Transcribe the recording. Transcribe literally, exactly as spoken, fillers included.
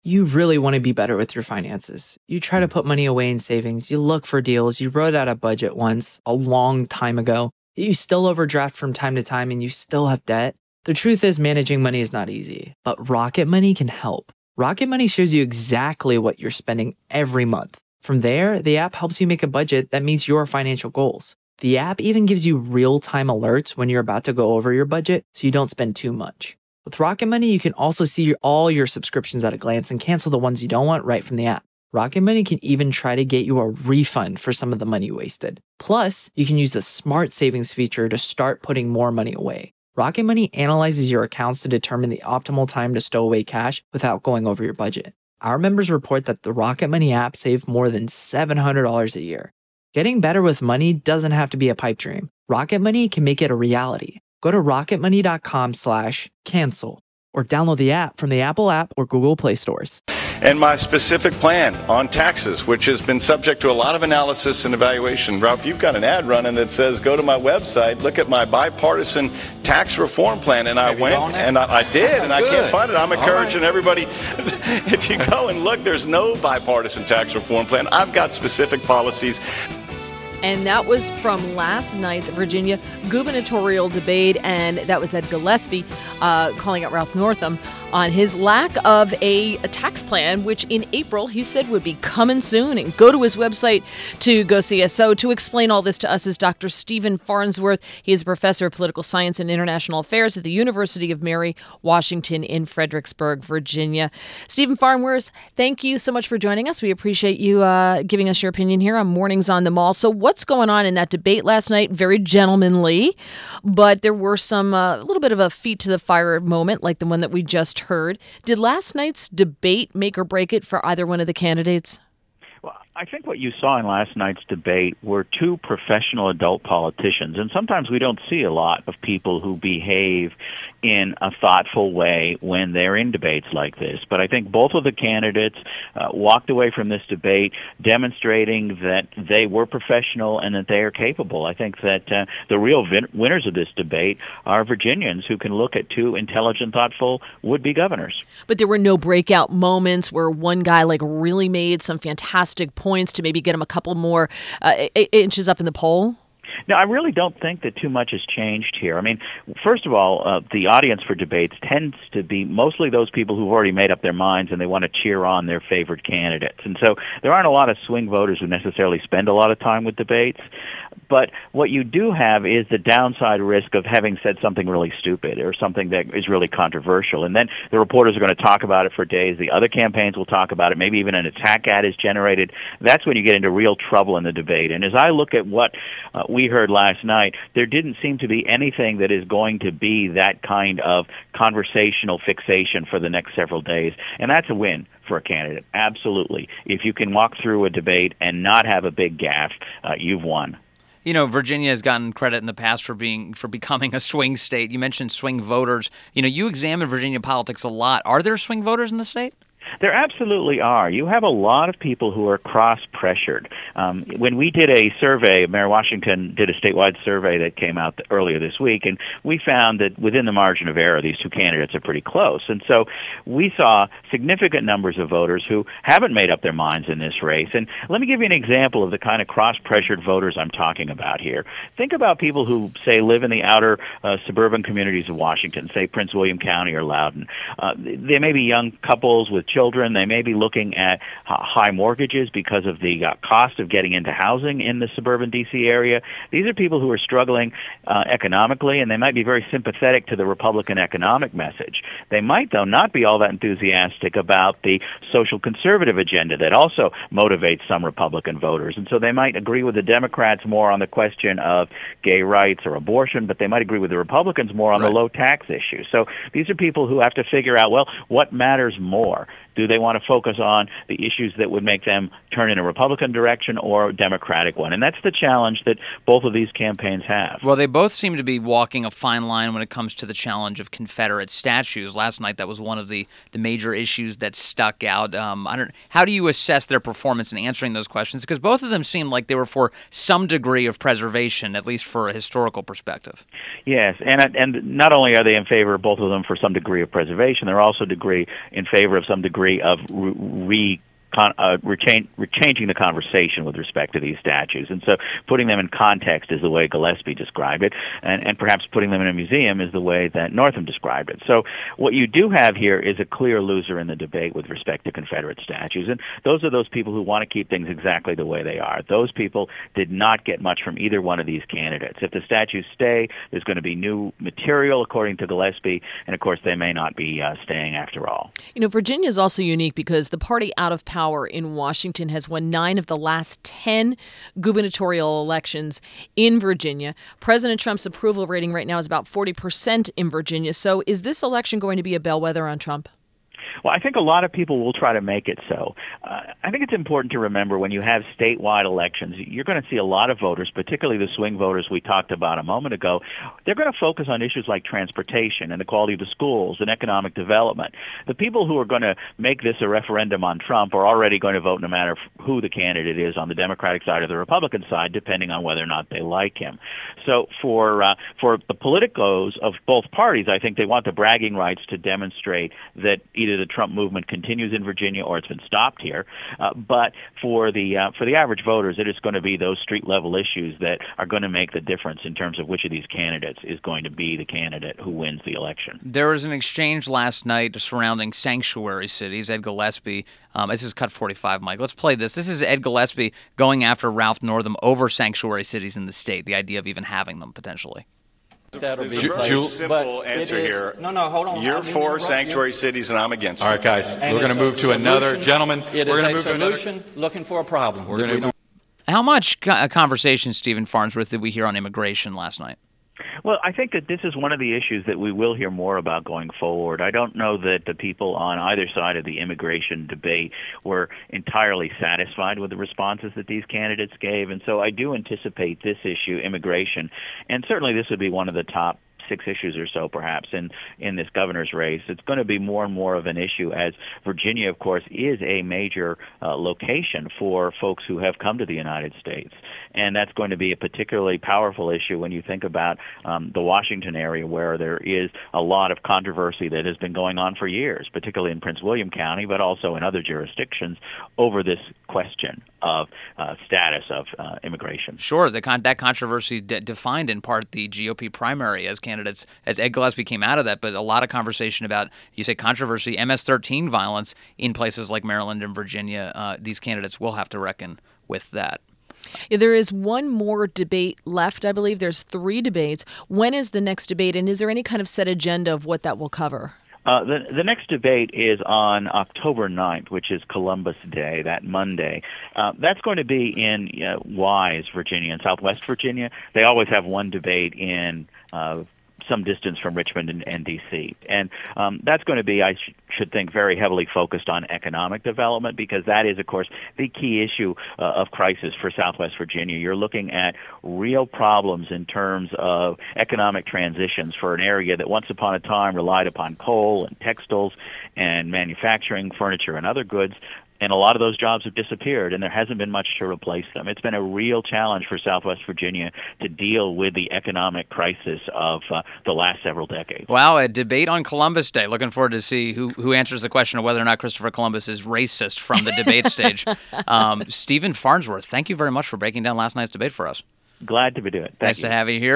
You really want to be better with your finances. You try to put money away in savings, you look for deals, you wrote out a budget once a long time ago, you still overdraft from time to time and you still have debt. The truth is, managing money is not easy, but Rocket Money can help. Rocket Money shows you exactly what you're spending every month. From there, the app helps you make a budget that meets your financial goals. The app even gives you real time alerts when you're about to go over your budget so you don't spend too much. With Rocket Money, you can also see your, all your subscriptions at a glance and cancel the ones you don't want right from the app. Rocket Money can even try to get you a refund for some of the money wasted. Plus, you can use the Smart Savings feature to start putting more money away. Rocket Money analyzes your accounts to determine the optimal time to stow away cash without going over your budget. Our members report that the Rocket Money app saved more than seven hundred dollars a year. Getting better with money doesn't have to be a pipe dream. Rocket Money can make it a reality. Go to rocketmoney.com slash cancel or download the app from the Apple app or Google Play stores. And my specific plan on taxes, which has been subject to a lot of analysis and evaluation. Ralph, you've got an ad running that says, go to my website, look at my bipartisan tax reform plan. And I Have you went gone there? and I, I did, and I Good. can't find it. I'm All encouraging right. everybody, if you go and look, there's no bipartisan tax reform plan. I've got specific policies. And that was from last night's Virginia gubernatorial debate, and that was Ed Gillespie uh, calling out Ralph Northam on his lack of a, a tax plan, which in April he said would be coming soon. And go to his website to go see us. So to explain all this to us is Doctor Stephen Farnsworth. He is a professor of political science and international affairs at the University of Mary Washington in Fredericksburg, Virginia. Stephen Farnsworth, thank you so much for joining us. We appreciate you uh, giving us your opinion here on Mornings on the Mall. So what's going on in that debate last night? Very gentlemanly, but there were some, a uh, little bit of a feet to the fire moment, like the one that we just heard. Did last night's debate make or break it for either one of the candidates? Well, I think what you saw in last night's debate were two professional adult politicians, and sometimes we don't see a lot of people who behave in a thoughtful way when they're in debates like this. But I think both of the candidates uh, walked away from this debate demonstrating that they were professional and that they are capable. I think that uh, the real vin- winners of this debate are Virginians who can look at two intelligent, thoughtful would-be governors. But there were no breakout moments where one guy like really made some fantastic points to maybe get him a couple more uh, inches up in the poll? No, I really don't think that too much has changed here. I mean, first of all, uh, the audience for debates tends to be mostly those people who've already made up their minds and they want to cheer on their favorite candidates. And so there aren't a lot of swing voters who necessarily spend a lot of time with debates. But what you do have is the downside risk of having said something really stupid or something that is really controversial. And then the reporters are going to talk about it for days. The other campaigns will talk about it. Maybe even an attack ad is generated. That's when you get into real trouble in the debate. And as I look at what uh, we heard last night, there didn't seem to be anything that is going to be that kind of conversational fixation for the next several days. And that's a win for a candidate. Absolutely. If you can walk through a debate and not have a big gaffe, uh, you've won. You know, Virginia has gotten credit in the past for being for becoming a swing state. You mentioned swing voters. You know, you examine Virginia politics a lot. Are there swing voters in the state? There absolutely are. You have a lot of people who are cross-pressured. Um, when we did a survey, Mayor Washington did a statewide survey that came out earlier this week, and we found that within the margin of error, these two candidates are pretty close. And so we saw significant numbers of voters who haven't made up their minds in this race. And let me give you an example of the kind of cross-pressured voters I'm talking about here. Think about people who, say, live in the outer uh, suburban communities of Washington, say Prince William County or Loudoun. Uh, they may be young couples with children. They may be looking at high mortgages because of the uh, cost of getting into housing in the suburban D C area. These are people who are struggling uh, economically, and they might be very sympathetic to the Republican economic message. They might, though, not be all that enthusiastic about the social conservative agenda that also motivates some Republican voters. And so they might agree with the Democrats more on the question of gay rights or abortion, but they might agree with the Republicans more on Right. the low tax issue. So these are people who have to figure out, well, what matters more? Do they want to focus on the issues that would make them turn in a Republican direction or a Democratic one? And that's the challenge that both of these campaigns have. Well, they both seem to be walking a fine line when it comes to the challenge of Confederate statues. Last night, that was one of the, the major issues that stuck out. Um, I don't. How do you assess their performance in answering those questions? Because both of them seemed like they were for some degree of preservation, at least for a historical perspective. Yes, and and not only are they in favor, both of them, for some degree of preservation, they're also degree in favor of some degree degree of re. Con, uh, rechange, changing the conversation with respect to these statues. And so putting them in context is the way Gillespie described it, and, and perhaps putting them in a museum is the way that Northam described it. So what you do have here is a clear loser in the debate with respect to Confederate statues, and those are those people who want to keep things exactly the way they are. Those people did not get much from either one of these candidates. If the statues stay, there's going to be new material, according to Gillespie, and of course they may not be uh, staying after all. You know, Virginia is also unique because the party out of power in Washington has won nine of the last ten gubernatorial elections in Virginia. President Trump's approval rating right now is about forty percent in Virginia. So is this election going to be a bellwether on Trump? Well, I think a lot of people will try to make it so. Uh, I think it's important to remember when you have statewide elections, you're going to see a lot of voters, particularly the swing voters we talked about a moment ago. They're going to focus on issues like transportation and the quality of the schools and economic development. The people who are going to make this a referendum on Trump are already going to vote no matter who the candidate is on the Democratic side or the Republican side, depending on whether or not they like him. So for uh, for the politicos of both parties, I think they want the bragging rights to demonstrate that either the Trump movement continues in Virginia or it's been stopped here. Uh, but for the uh, for the average voters, it is going to be those street level issues that are going to make the difference in terms of which of these candidates is going to be the candidate who wins the election. There was an exchange last night surrounding sanctuary cities. Ed Gillespie, um, this is Cut forty-five, Mike. Let's play this. This is Ed Gillespie going after Ralph Northam over sanctuary cities in the state, the idea of even having them potentially. That'll There's be a very simple answer is, here. No, no, hold on. You're for sanctuary cities, and I'm against. All right, guys. And we're going to move to another gentleman. It we're is going a to move solution to another. looking for a problem. We're going to. How much conversation, Stephen Farnsworth, did we hear on immigration last night? Well, I think that this is one of the issues that we will hear more about going forward. I don't know that the people on either side of the immigration debate were entirely satisfied with the responses that these candidates gave, and so I do anticipate this issue, immigration, and certainly this would be one of the top six issues or so, perhaps, in, in this governor's race. It's going to be more and more of an issue as Virginia, of course, is a major uh, location for folks who have come to the United States. And that's going to be a particularly powerful issue when you think about um, the Washington area, where there is a lot of controversy that has been going on for years, particularly in Prince William County, but also in other jurisdictions, over this question of uh, status of uh, immigration. Sure, the con- that controversy de- defined in part the G O P primary as candidates, as Ed Gillespie came out of that, but a lot of conversation about, you say controversy, M S thirteen violence in places like Maryland and Virginia. Uh, these candidates will have to reckon with that. Yeah, there is one more debate left, I believe. There's three debates. When is the next debate, and is there any kind of set agenda of what that will cover? Uh, the, the next debate is on October ninth, which is Columbus Day, that Monday. Uh, that's going to be in uh, Wise, Virginia, in Southwest Virginia. They always have one debate in uh, some distance from Richmond and, and D C And um, that's going to be, I sh- should think, very heavily focused on economic development, because that is, of course, the key issue uh, of crisis for Southwest Virginia. You're looking at real problems in terms of economic transitions for an area that once upon a time relied upon coal and textiles and manufacturing, furniture, and other goods. And a lot of those jobs have disappeared, and there hasn't been much to replace them. It's been a real challenge for Southwest Virginia to deal with the economic crisis of uh, the last several decades. Wow, a debate on Columbus Day. Looking forward to see who, who answers the question of whether or not Christopher Columbus is racist from the debate stage. Um, Stephen Farnsworth, thank you very much for breaking down last night's debate for us. Glad to be doing it. Thank nice you. to have you here.